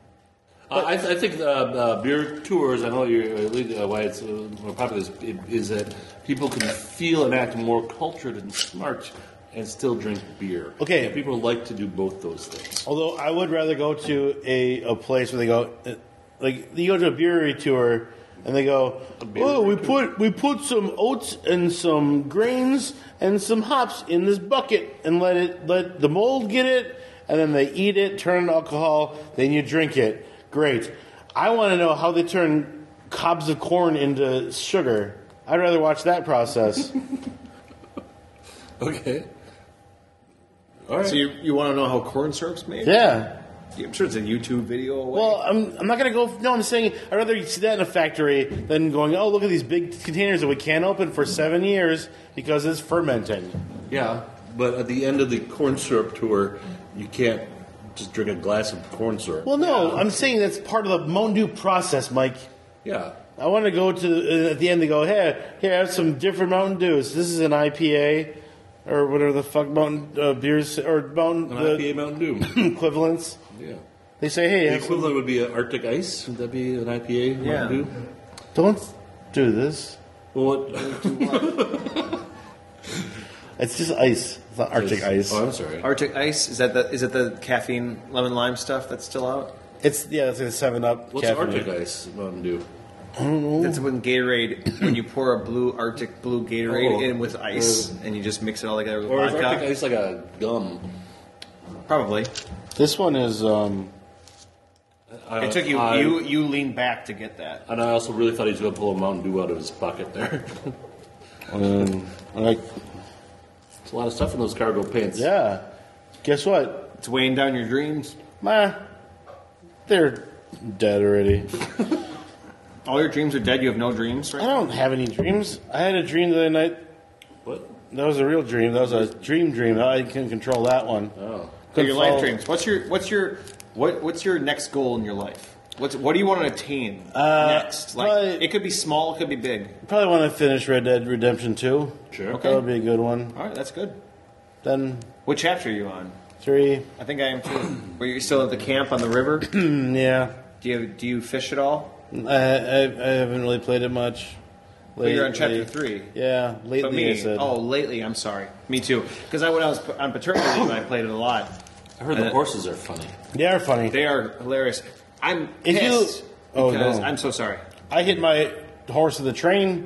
I think beer tours, I know why it's more popular, is that people can feel and act more cultured and smart and still drink beer. Okay. And people like to do both those things. Although I would rather go to a place where they go, like you go to a brewery tour and they go, oh, we put some oats and some grains and some hops in this bucket and let the mold get it, and then they eat it, turn it into alcohol, then you drink it. Great. I want to know how they turn cobs of corn into sugar. I'd rather watch that process. Okay. All right. so you want to know how corn syrup's made? Yeah. I'm sure it's a YouTube video away. Well, I'm not going to go... No, I'm saying I'd rather see that in a factory than going, oh, look at these big containers that we can't open for 7 years because it's fermenting. Yeah, but at the end of the corn syrup tour, you can't just drink a glass of corn syrup. Well, no, I'm saying that's part of the Mountain Dew process, Mike. Yeah. I want to go to at the end. They go, hey, here, I have some different Mountain Dews. This is an IPA or whatever the fuck Mountain beers or Mountain IPA Mountain Dew equivalents. Yeah. They say, hey, The equivalent would be an Arctic Ice. Would that be an IPA Mountain Dew? don't do this. Well, what? It's just ice. It's not Arctic ice. Oh, I'm sorry. Arctic Ice, is it the caffeine lemon lime stuff that's still out? It's like a 7-Up. What's Arctic Ice Mountain Dew? That's when Gatorade, when you pour a Arctic blue Gatorade in with ice, and you just mix it all together with Or is vodka. Arctic Ice like a gum? Probably. This one is. It took you you leaned back to get that. And I also really thought he was going to pull a Mountain Dew out of his pocket there. Like, There's a lot of stuff in those cargo pants. yeah. Guess what? It's weighing down your dreams. They're dead already. All your dreams are dead. You have no dreams, I right? don't have any dreams. I had a dream the other night. What? That was a real dream. That was a dream. I can control that one. Oh. Your life dreams. What's your next goal in your life? What do you want to attain next? probably- It could be small, it could be big. Probably want to finish Red Dead Redemption 2. Sure. Okay. That would be a good one. All right, that's good. Then What chapter are you on? 3. I think I am too. Were you still at the camp on the river? Yeah. Do you fish at all? I haven't really played it much. But you're on chapter 3. Yeah, lately But me, I said. lately, I'm sorry. Me too. Because when I was on paternity leave, I played it a lot. I heard the horses are funny. They are funny. They are hilarious. I'm If you- pissed Oh, because no. I'm so sorry. I hit my horse with a train.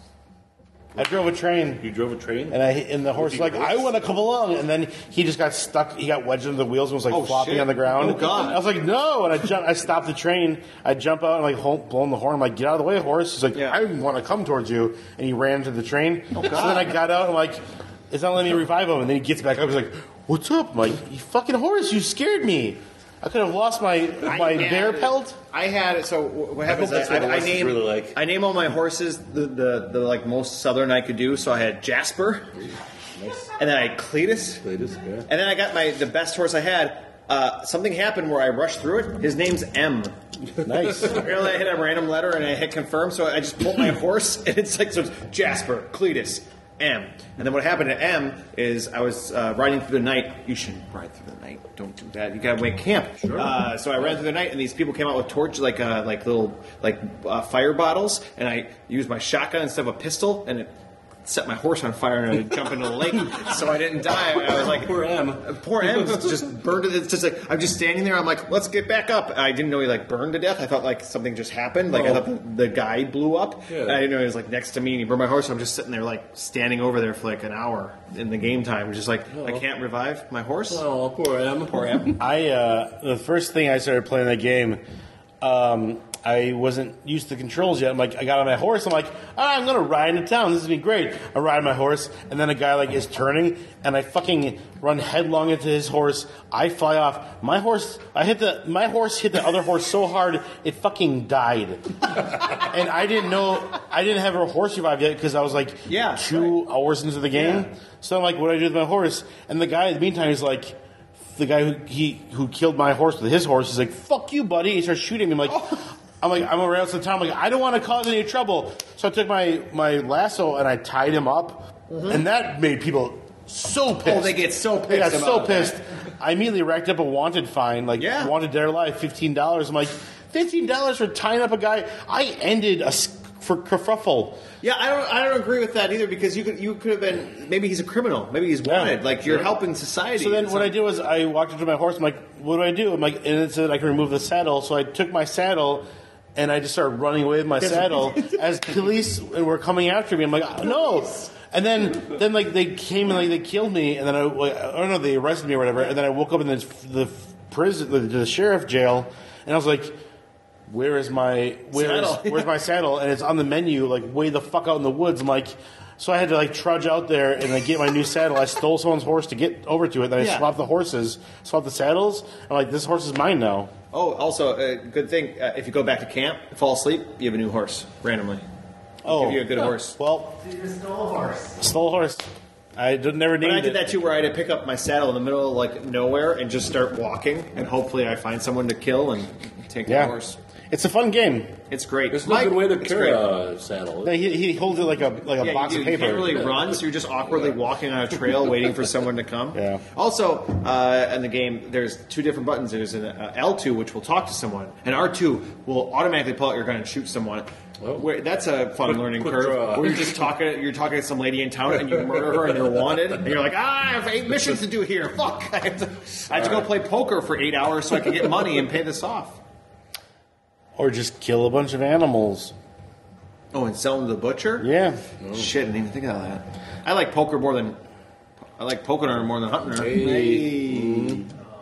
I drove a train. You drove a train? And the horse was like, I want to come along. And then he just got stuck. He got wedged into the wheels and was like Oh, flopping shit. on the ground. Oh, God. I was like, no. And I stopped the train. I jump out and like blowing the horn. I'm like, get out of the way, horse. He's like, Yeah. I want to come towards you. And he ran into the train. Oh, So God. then I got out and I'm like, it's not letting me revive him. And then he gets back up. He's like, what's up? I'm like, you fucking horse. You scared me. I could have lost my bear pelt. I had so what happens? that's what the I horses name really like. I name all my horses the like most southern I could do. So I had Jasper, Nice. and then I had Cletus, Cletus, yeah. and then I got the best horse I had. Something happened where I rushed through it. His name's M. Nice. Apparently, I hit a random letter and I hit confirm. So I just pulled my horse, and it's like so it's Jasper, Cletus, M. And then what happened to M is I was riding through the night. You shouldn't ride through the night. Don't do that. You gotta wake camp. Sure. So I ran through the night, and these people came out with torches, like little fire bottles, and I used my shotgun instead of a pistol, and it set my horse on fire, and I jumped into the lake, so I didn't die. I was like, Poor M. Poor M just burned to. It's just like I'm just standing there. I'm like, let's get back up. I didn't know he burned to death. I thought something just happened. I thought the guy blew up. Yeah. And I didn't know he was next to me and he burned my horse. So I'm just sitting there standing over there for an hour in the game time, just I can't revive my horse. Oh, poor M. Poor M. The first thing I started playing that game, I wasn't used to the controls yet. I got on my horse. I'm like, I'm going to ride into town. This is going to be great. I ride my horse, and then a guy is turning, and I fucking run headlong into his horse. I fly off. My horse hit the other horse so hard, it fucking died. And I didn't know, I didn't have a horse revive yet because I was 2 hours into the game. Yeah. So I'm like, what do I do with my horse? And the guy in the meantime is like, the guy who killed my horse with his horse is like, fuck you, buddy. He starts shooting me. I'm around the town. I don't want to cause any trouble. So I took my lasso and I tied him up. And that made people so pissed. Oh, they get so pissed. They got so about pissed. that. I immediately racked up a wanted fine. Wanted their life, $15. I'm like, $15 for tying up a guy? I ended for kerfuffle. Yeah, I don't agree with that either because you could have been maybe he's a criminal, maybe he's wanted. You're helping society. So then what I did was I walked up to my horse. I'm like, what do I do? I'm like, and it said I can remove the saddle. So I took my saddle and I just started running away with my saddle as police were coming after me. I'm like, no. And then they came and they killed me. And then I don't know, they arrested me or whatever. And then I woke up in the prison, the sheriff jail, and I was like, where's my saddle? And it's on the menu, like way the fuck out in the woods. I'm like, so I had to like trudge out there and like get my new saddle. I stole someone's horse to get over to it. Then I swapped the saddles. I'm like, this horse is mine now. Oh, also a good thing if you go back to camp, fall asleep, you have a new horse randomly. Give you a good horse. Well, You stole a horse. stole a horse. I never named it. But I did that too, where I had to pick up my saddle in the middle of like nowhere and just start walking, and hopefully I find someone to kill and take the horse. It's a fun game. It's great. There's no good way to it's carry great. a saddle. He holds it like a Yeah, box you of do. You paper. can't really run, so you're just awkwardly walking on a trail waiting for someone to come. Yeah. Also, in the game, there's two different buttons. There's an L2, which will talk to someone, and R2 will automatically pull out your gun and shoot someone. Oh. That's a fun learning quick curve. draw. Where you're talking to some lady in town, and you murder her, and you're wanted, and you're like, I have 8 missions to do here. Fuck! I have to go play poker for 8 hours so I can get money and pay this off. Or just kill a bunch of animals. Oh, and sell them to the butcher? Yeah. Shit, I didn't even think of that. I like poker more than her more than hunting her. Hey.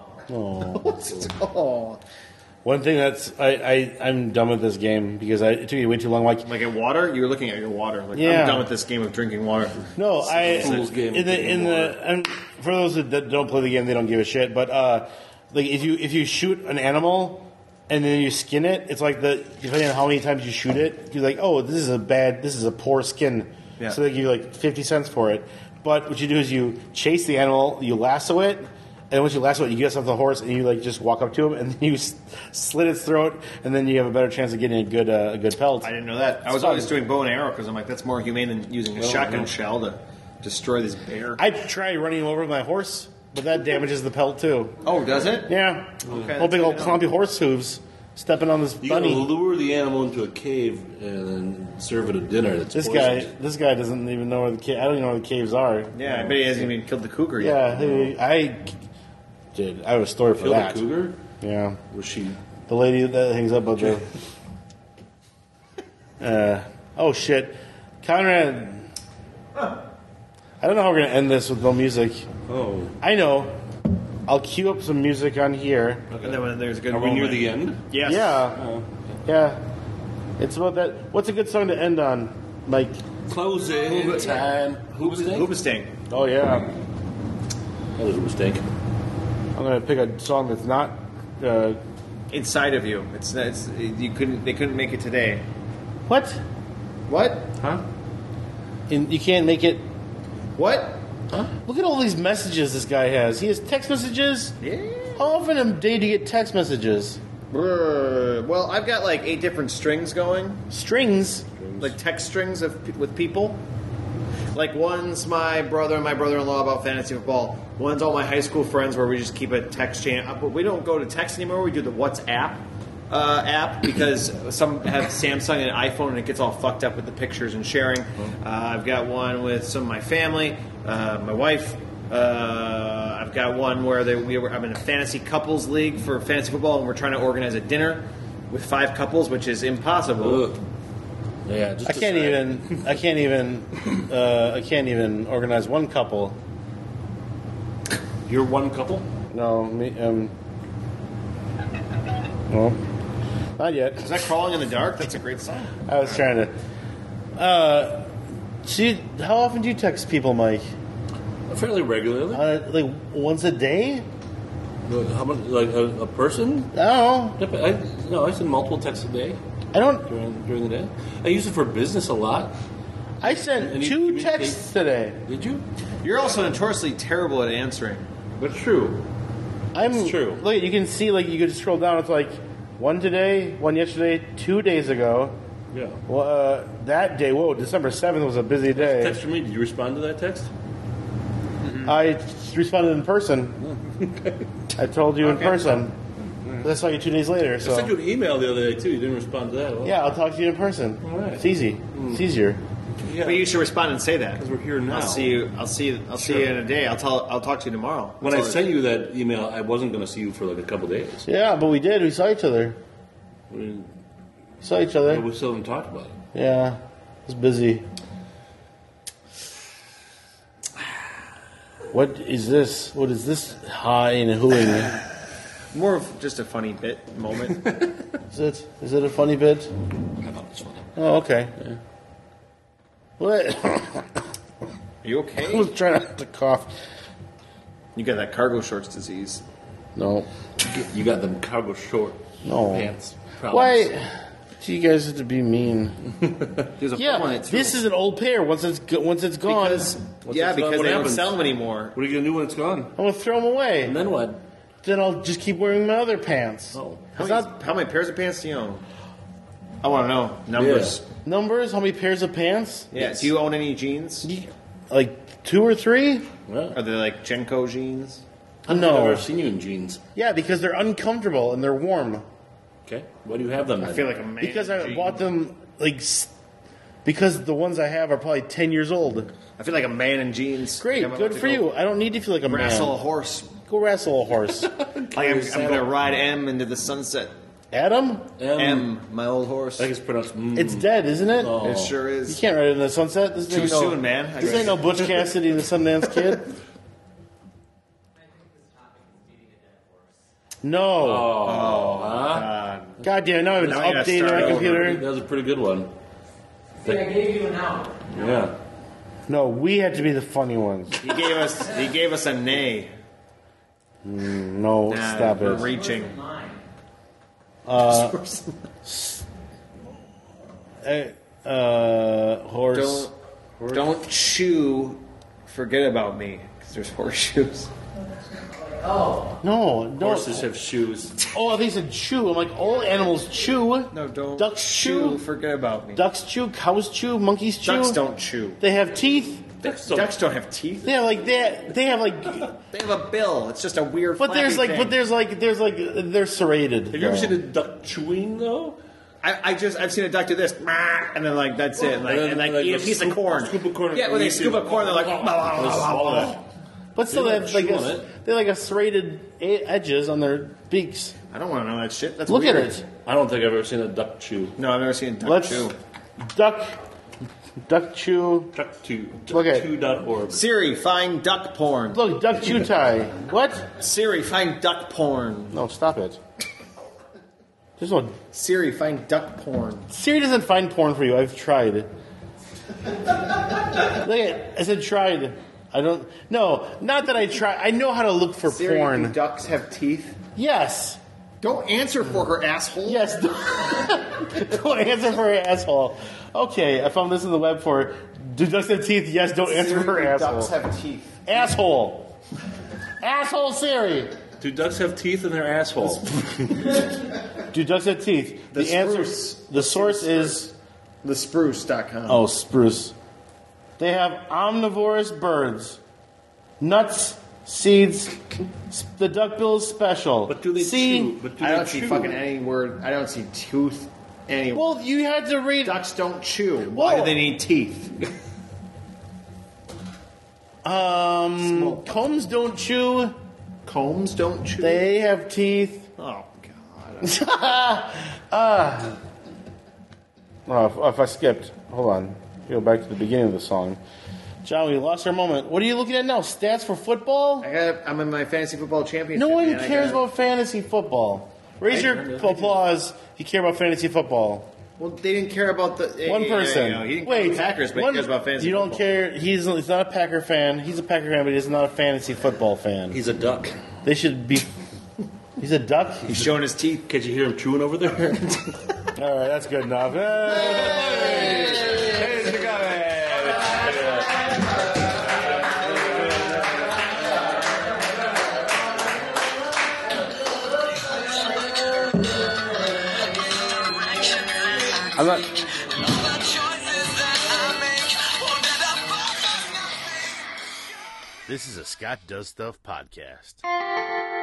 Oh. One thing that's I'm done with this game because it took me way too long. Like Like at water, you were looking at your water. Like, Yeah. I'm done with this game of drinking water. no, Fool's game of and for those that don't play the game, they don't give a shit. But like if you shoot an animal and then you skin it, it's like depending on how many times you shoot it, you're like, oh, this is a poor skin. Yeah. So they give you like 50 cents for it. But what you do is you chase the animal, you lasso it. And once you lasso it, you get off the horse, and you like just walk up to him, and then you slit its throat, and then you have a better chance of getting a good pelt. I didn't know that. I was fun. always doing bow and arrow because I'm like, that's more humane than using a shotgun shell to destroy this bear. I try running him over with my horse, but that damages the pelt too. Oh, does it? Yeah, Okay, whole big that's old good to know. clumpy horse hooves stepping on this You gotta bunny. lure the animal into a cave and then serve it a dinner. That's This poisoned. guy doesn't even know where the I don't even know where the caves are. Yeah, I bet he hasn't even killed the cougar yet. Yeah, I did. I have a story for Killed that. a cougar? Yeah, Was she? the lady that hangs up on the. Oh shit, Conrad. I don't know how we're gonna end this with no music. Oh, I know. I'll cue up some music on here. And then when there's a good are we near moment. the end? Yes. Yeah, yeah. It's about that. What's a good song to end on, Mike? Closing time. Hoobastank. Oh yeah. That was a mistake. I'm gonna pick a song that's not. Inside of you. They couldn't make it today. What? What? Huh? You can't make it. What? Look at all these messages this guy has. He has text messages. Yeah. How often a day do you get text messages? Well, I've got like 8 different strings going. Strings. Like text strings with people. Like one's my brother and my brother-in-law about fantasy football. One's all my high school friends where we just keep a text chain. But we don't go to text anymore. We do the WhatsApp app because some have Samsung and iPhone and it gets all fucked up with the pictures and sharing. I've got one with some of my family, my wife. I've got one where I'm in a fantasy couples league for fantasy football and we're trying to organize a dinner with 5 couples, which is impossible. Ugh. Yeah, just I can't even organize one couple. You're one couple? No, me. Well, not yet. Is that Crawling in the Dark? That's a great song. I was trying to. How often do you text people, Mike? Fairly regularly. Like once a day? How much? Like a person? I don't know. I send multiple texts a day I don't. during the day. I use it for business a lot. I sent And you 2 communicate- texts today. Did you? You're also notoriously terrible at answering. But true. It's true. Look, you can see, like, you could scroll down. It's like 1 today, 1 yesterday, 2 days ago. Yeah. Well, that day, December 7th was a busy day. Text from me. Did you respond to that text? I responded in person. I told you in person. I saw you 2 days later. I sent So you an email the other day too. You didn't respond to that at all. yeah, I'll talk to you in person. All right. It's easy. It's easier. Yeah. But you should respond and say that. Because we're here now. I'll see you in a day. I'll talk to you tomorrow. When I sent you that email, I wasn't going to see you for like a couple days. Yeah, but we did. We saw each other. We Saw each other. still haven't talked about it. Yeah, I was busy. What is this? What is this high and hooing? More of just a funny bit moment. Is it a funny bit? I thought it was funny. Oh, okay. Yeah. What? Are you okay? I was trying not to cough. You got that cargo shorts disease. No. You got them cargo short pants. Problems. Why do you guys have to be mean? There's a Yeah, fun one in it, too. this is an old pair. Once it's gone, because it's gone, they what don't happens? sell them anymore. What are you going to do when it's gone? I'm gonna throw them away. And then what? Then I'll just keep wearing my other pants. Oh. How many pairs of pants do you own? I want to know numbers. Numbers? How many pairs of pants? Yeah. Do you own any jeans? Like 2 or 3? Yeah. Are they like Genko jeans? I've No. never seen you in jeans. Yeah, because they're uncomfortable and they're warm. Okay. Why do you have them then? I feel like a man. Because in I jeans. bought them because the ones I have are probably 10 years old. I feel like a man in jeans. Great, I'm about good to for go you. I don't need to feel like a Wrestle a man. horse. Go wrestle a horse. Like I'm gonna ride M into the sunset. Adam? M, my old horse. I think it's pronounced It's dead, isn't it? Oh. It sure You is. can't ride it in the sunset. This Too ain't soon, man. This ain't no Butch Cassidy and the Sundance Kid. No. Oh. God damn, now I have an Now you gotta update on start my over. computer. That was a pretty good one. See, I gave you an out. Yeah. No, we had to be the funny ones. He gave us a nay. No, Nah, stop we're it. reaching. Mine. Horse. Don't chew. Forget about me. Because there's horseshoes. Oh, No, no. Horses have shoes. Oh, I think it said chew. I'm like, all animals chew. No, don't. Ducks chew. Forget about me. Ducks chew. Cows chew. Monkeys chew. Ducks don't chew. They have teeth. Ducks don't have teeth. They have like that. They have like. They have a bill. It's just a weird. But there's flappy like. thing. They're serrated. Have you ever seen a duck chewing though? I've seen a duck do this, and then like that's it, and like eat a piece of corn. Scoop of corn. Yeah, when they scoop a corn, they're like, Swallow it. But still, They they don't have like chew on it. they like a serrated edges on their beaks. I don't want to know that shit. That's Look weird. at it. I don't think I've ever seen a duck chew. No, I've never seen a duck Let's chew. duck chew. Duck chew. Look at- Duck2.org. Siri, find duck porn. Look, duck chew tie. What? Siri, find duck porn. No, stop it. There's no. Siri, find duck porn. Siri doesn't find porn for you. I've tried. Look at. I said tried. I don't. No, not that I try. I know how to look for Siri, do porn. ducks have teeth? Yes. Don't answer for her, asshole. Yes. Don't answer for her asshole. Okay, I found this in the web for. Do ducks have teeth? Yes. Don't answer Siri, for her do asshole. ducks have teeth? Asshole. Asshole Siri. Do ducks have teeth in their asshole? Do ducks have teeth? The answer. spruce. The source is. Thespruce.com. Oh, spruce. They have omnivorous birds, nuts, seeds. The duckbill is special. But do they see? chew? But do I they don't see chew? fucking any word. I don't see tooth anywhere. Well, you had to read. Ducks don't chew. Why Whoa. do they need teeth? Combs don't chew. Combs don't chew. They have teeth. Oh god. Oh, if I skipped, hold on. Go back to the beginning of the song. John, we lost our moment. What are you looking at now? Stats for football? I'm in my fantasy football championship. No one man. I cares got- about fantasy football. Raise your applause if you care about fantasy football. Well, they didn't care about the One person. he didn't care Wait, about Packers, but one- he cares about fantasy. You don't football. care. He's not a Packer fan. He's a Packer fan, but he's not a fantasy football fan. He's a duck. They should be. He's a duck. He's showing his teeth. Can't you hear him chewing over there? All right, that's good enough. Hey! I'm not. This is a Scott Does Stuff podcast.